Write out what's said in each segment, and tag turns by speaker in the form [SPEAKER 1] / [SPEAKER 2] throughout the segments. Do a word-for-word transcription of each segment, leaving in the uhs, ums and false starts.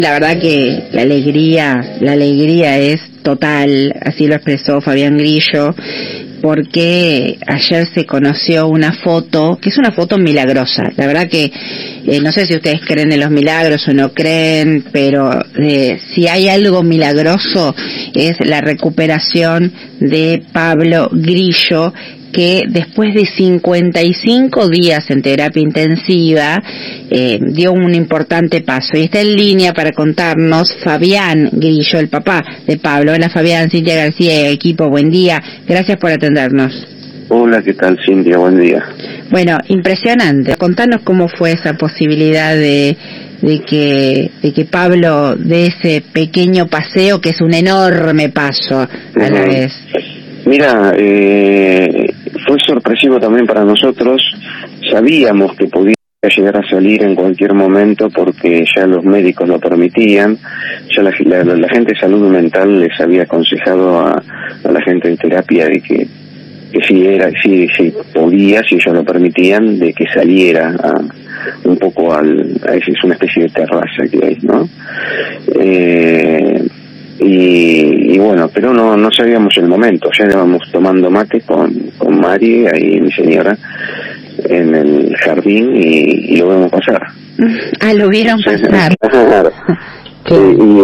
[SPEAKER 1] La verdad que la alegría, la alegría es total, así lo expresó Fabián Grillo, porque ayer se conoció una foto, que es una foto milagrosa. La verdad que eh, no sé si ustedes creen en los milagros o no creen, pero eh, si hay algo milagroso es la recuperación de Pablo Grillo, que después de cincuenta y cinco días en terapia intensiva eh, dio un importante paso. Y está en línea para contarnos Fabián Grillo, el papá de Pablo. Hola Fabián, Cintia García y equipo, buen día. Gracias por atendernos.
[SPEAKER 2] Hola, ¿qué tal, Cintia? Buen día.
[SPEAKER 1] Bueno, impresionante. Contanos cómo fue esa posibilidad de, de que de que Pablo dé ese pequeño paseo, que es un enorme paso a la uh-huh. vez.
[SPEAKER 2] Mira, eh, fue sorpresivo también para nosotros. Sabíamos que podía llegar a salir en cualquier momento porque ya los médicos lo permitían. Ya la, la, la gente de salud mental les había aconsejado a, a la gente de terapia de que, que si era, si, si podía, si ellos lo permitían, de que saliera a, un poco al, a ese, es una especie de terraza que hay, ¿no? Eh, Y, y bueno, pero no no sabíamos el momento. Ya íbamos tomando mate con, con Mari, ahí mi señora, en el jardín y, y lo vemos pasar.
[SPEAKER 1] Ah, lo vieron pasar.
[SPEAKER 2] Claro. Sí,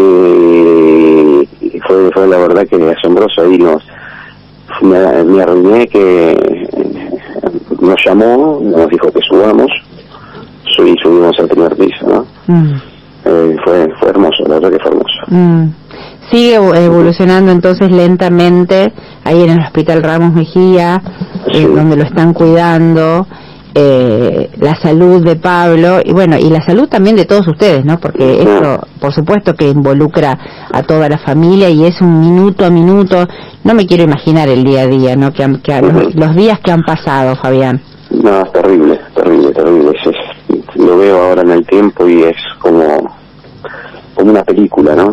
[SPEAKER 2] y, y fue, fue la verdad que asombroso. Ahí nos me, me arruiné que nos llamó, nos dijo que subamos, y subimos al primer piso, ¿no? Mm. Eh, fue, fue hermoso, la verdad que fue hermoso.
[SPEAKER 1] Mm. Sigue evolucionando entonces lentamente ahí en el Hospital Ramos Mejía, sí. eh, donde lo están cuidando, eh, la salud de Pablo y bueno, y la salud también de todos ustedes, ¿no? Porque esto, por supuesto que involucra a toda la familia y es un minuto a minuto. No me quiero imaginar el día a día, ¿no? Que, han, que uh-huh. los, los días que han pasado, Fabián.
[SPEAKER 2] No, es terrible, terrible, terrible. Es, es, lo veo ahora en el tiempo y es como, como una película, ¿no?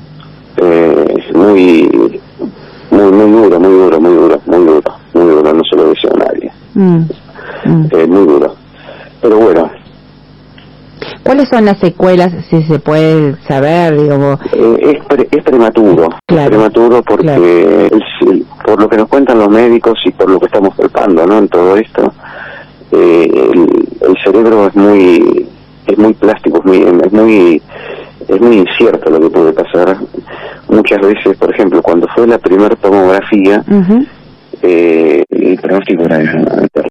[SPEAKER 2] Eh, muy, muy, muy duro, muy duro, muy duro, muy duro, muy duro, no se lo deseo a nadie. Mm. Mm. Eh, muy duro. Pero bueno.
[SPEAKER 1] ¿Cuáles son las secuelas, si se puede saber, digamos?
[SPEAKER 2] Eh, es, pre, es prematuro, claro, es prematuro porque, claro. es, por lo que nos cuentan los médicos y por lo que estamos tratando, ¿no? En todo esto, eh, el, el cerebro es muy, es muy plástico, es muy, es muy, es muy incierto lo que puede pasar. Muchas veces, por ejemplo, cuando fue la primera tomografía, uh-huh. eh, el pronóstico era, era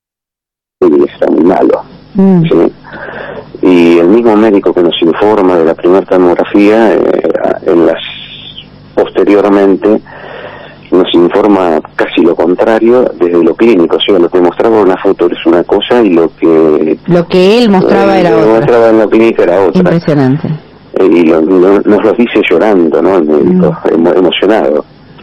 [SPEAKER 2] muy malo. Uh-huh. ¿Sí? Y el mismo médico que nos informa de la primera tomografía, eh, en las posteriormente nos informa casi lo contrario desde lo clínico. O sea, lo que mostraba una foto es una cosa y lo que
[SPEAKER 1] lo que él mostraba eh, era otra. Lo que
[SPEAKER 2] mostraba en la clínica era otra.
[SPEAKER 1] Impresionante.
[SPEAKER 2] Y lo, lo, nos lo dice llorando, ¿no? El médico, mm. emo, emocionado.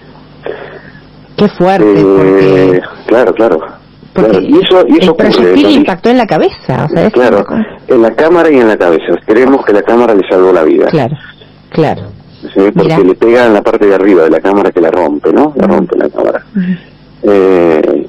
[SPEAKER 1] Qué fuerte,
[SPEAKER 2] eh,
[SPEAKER 1] porque...
[SPEAKER 2] Claro, claro.
[SPEAKER 1] Porque claro. Y eso, y eso el proyectil impactó en la cabeza, o sea,
[SPEAKER 2] claro, en la cámara y en la cabeza. Creemos que la cámara le salvó la vida.
[SPEAKER 1] Claro, claro.
[SPEAKER 2] ¿Sí? Porque Mira. le pega en la parte de arriba de la cámara que la rompe, ¿no? La rompe la cámara. Uh-huh. Eh,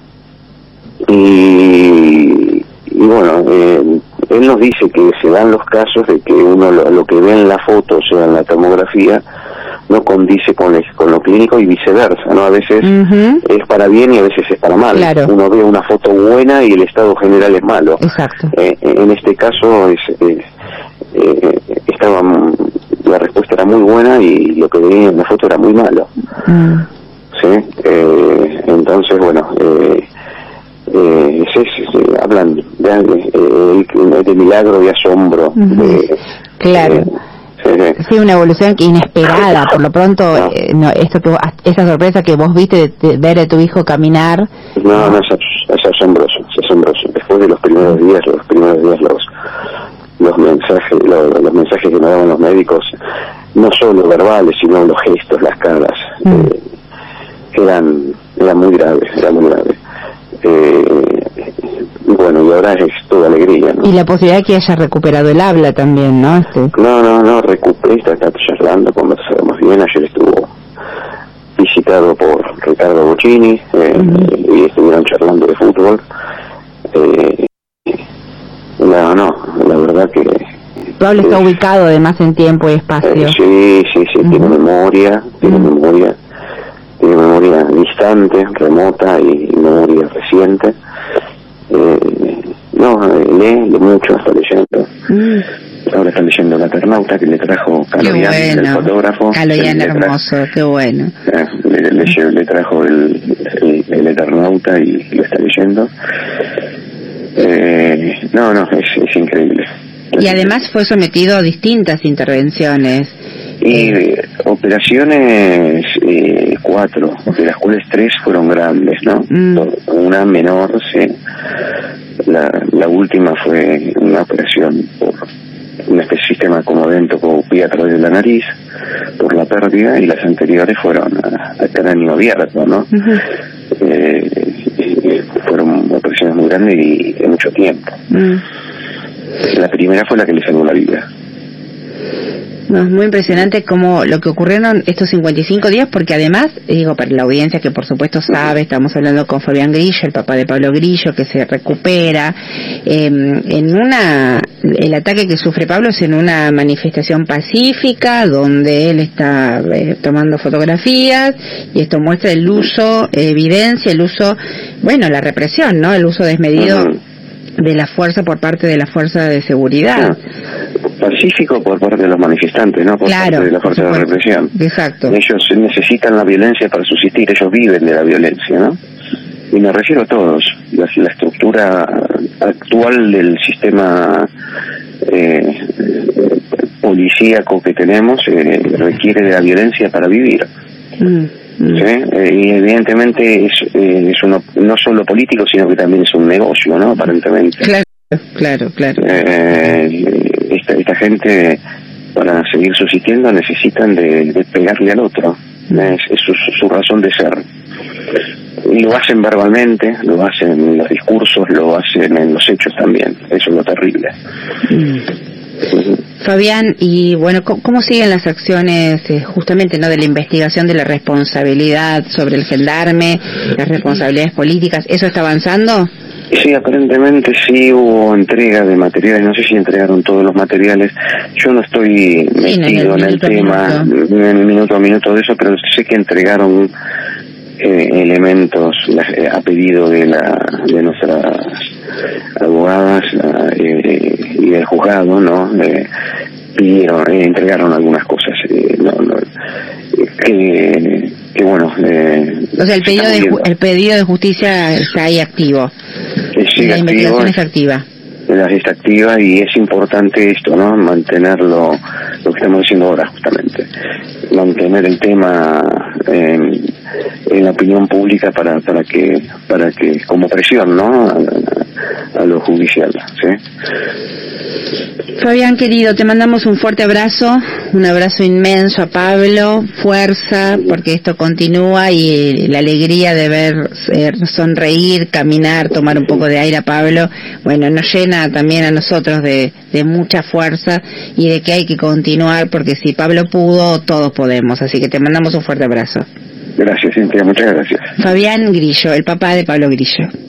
[SPEAKER 2] y, y bueno, eh, él nos dice que se dan los casos de que uno lo, lo que ve en la foto, o sea, en la tomografía, no condice con, el, con lo clínico y viceversa, ¿no? A veces uh-huh. es para bien y a veces es para mal.
[SPEAKER 1] Claro.
[SPEAKER 2] Uno ve una foto buena y el estado general es malo.
[SPEAKER 1] Exacto.
[SPEAKER 2] Eh, en este caso es, es eh, estaba, la respuesta era muy buena y lo que veía en la foto era muy malo. Uh-huh. ¿Sí? Eh, entonces, bueno, eh, eh, es, es, es, hablan de, de, de milagro y asombro. Uh-huh. de,
[SPEAKER 1] claro. Eh, Sí, una evolución inesperada, por lo pronto, no. Eh, no, esto que vos, esa sorpresa que vos viste de, de ver a tu hijo caminar.
[SPEAKER 2] No, no, es, es asombroso, es asombroso. Después de los primeros días, los primeros días, los los mensajes, los, los mensajes que nos daban los médicos, no solo verbales, sino los gestos, las caras, mm. eh, eran, eran muy graves, eran muy graves. Eh, y bueno, y ahora es toda alegría, ¿no?
[SPEAKER 1] Y la posibilidad de que haya recuperado el habla también, ¿no? Este...
[SPEAKER 2] No, no, no, recuperé, está, está charlando, conversamos bien. Ayer estuvo visitado por Ricardo Bocchini, eh, uh-huh. y estuvieron charlando de fútbol. Eh, no, no, la verdad que
[SPEAKER 1] Pablo está ubicado además en tiempo y espacio.
[SPEAKER 2] Eh, sí, sí, sí, uh-huh. tiene memoria, tiene uh-huh. memoria, tiene memoria distante, remota y memoria reciente. Eh, no, lee, lee mucho, está leyendo. Uh-huh. Ahora está leyendo La Eternauta, que le trajo Caloyan, bueno. el fotógrafo.
[SPEAKER 1] Caloyan hermoso, tra- qué bueno.
[SPEAKER 2] Eh, le, le, le trajo el, el, el Eternauta y lo está leyendo. Eh, no, no, es, es increíble.
[SPEAKER 1] Y además fue sometido a distintas intervenciones.
[SPEAKER 2] Y eh, operaciones, eh, cuatro, de las cuales tres fueron grandes, ¿no? Mm. Una menor, sí. La, la última fue una operación por un sistema acomodento con pie a través de la nariz, por la pérdida, y las anteriores fueron a, a cráneo abierto, ¿no? Uh-huh. Eh, eh, fueron operaciones muy grandes y de mucho tiempo. Uh-huh. La primera fue la que le salvó la vida.
[SPEAKER 1] No, es muy impresionante como lo que ocurrieron estos cincuenta y cinco días, porque además, digo, para la audiencia que por supuesto sabe, estamos hablando con Fabián Grillo, el papá de Pablo Grillo, que se recupera, eh, en una, el ataque que sufre Pablo es en una manifestación pacífica, donde él está eh, tomando fotografías, y esto muestra el uso, eh, evidencia el uso, bueno, la represión, ¿no? El uso desmedido uh-huh. de la fuerza por parte de la fuerza de seguridad.
[SPEAKER 2] Pacífico por parte de los manifestantes, no por
[SPEAKER 1] claro,
[SPEAKER 2] parte de la fuerza de represión.
[SPEAKER 1] Exacto.
[SPEAKER 2] Ellos necesitan la violencia para subsistir, ellos viven de la violencia, ¿no? Y me refiero a todos. La, la estructura actual del sistema eh, policíaco que tenemos eh, requiere de la violencia para vivir. Mm. ¿Sí? Eh, y evidentemente es, eh, es uno, no solo político, sino que también es un negocio, ¿no? Aparentemente.
[SPEAKER 1] Claro, claro, claro.
[SPEAKER 2] Eh, esta, esta gente, para seguir subsistiendo, necesitan de, de pegarle al otro. Mm. Es, es su, su razón de ser. Y lo hacen verbalmente, lo hacen en los discursos, lo hacen en los hechos también. Eso es lo terrible. Mm.
[SPEAKER 1] Fabián, y bueno, ¿cómo, cómo siguen las acciones eh, justamente no de la investigación de la responsabilidad sobre el gendarme, las responsabilidades políticas? ¿Eso está avanzando?
[SPEAKER 2] Sí, aparentemente sí hubo entrega de materiales, no sé si entregaron todos los materiales, yo no estoy sí, metido en el, en el tema, minuto. en el minuto a minuto de eso, pero sé que entregaron eh, elementos eh, a pedido de la de nuestras abogadas eh, y del juzgado, ¿no? Eh, pidieron, eh, entregaron algunas cosas, eh, no, no, que, que bueno. Eh,
[SPEAKER 1] o sea, el pedido de el pedido de justicia está ahí activo.
[SPEAKER 2] Sí,
[SPEAKER 1] la
[SPEAKER 2] activo,
[SPEAKER 1] investigación es activa.
[SPEAKER 2] Está activa y es importante esto, ¿no? Mantenerlo, lo que estamos diciendo ahora justamente, mantener el tema en, en la opinión pública para para que para que como presión, ¿no? A, a lo judicial, ¿sí?
[SPEAKER 1] Fabián querido, te mandamos un fuerte abrazo, un abrazo inmenso a Pablo, fuerza, porque esto continúa y la alegría de ver eh, sonreír, caminar, tomar un poco de aire a Pablo, bueno, nos llena también a nosotros de, de mucha fuerza y de que hay que continuar, porque si Pablo pudo, todos podemos, así que te mandamos un fuerte abrazo.
[SPEAKER 2] Gracias, Cintia, muchas gracias.
[SPEAKER 1] Fabián Grillo, el papá de Pablo Grillo.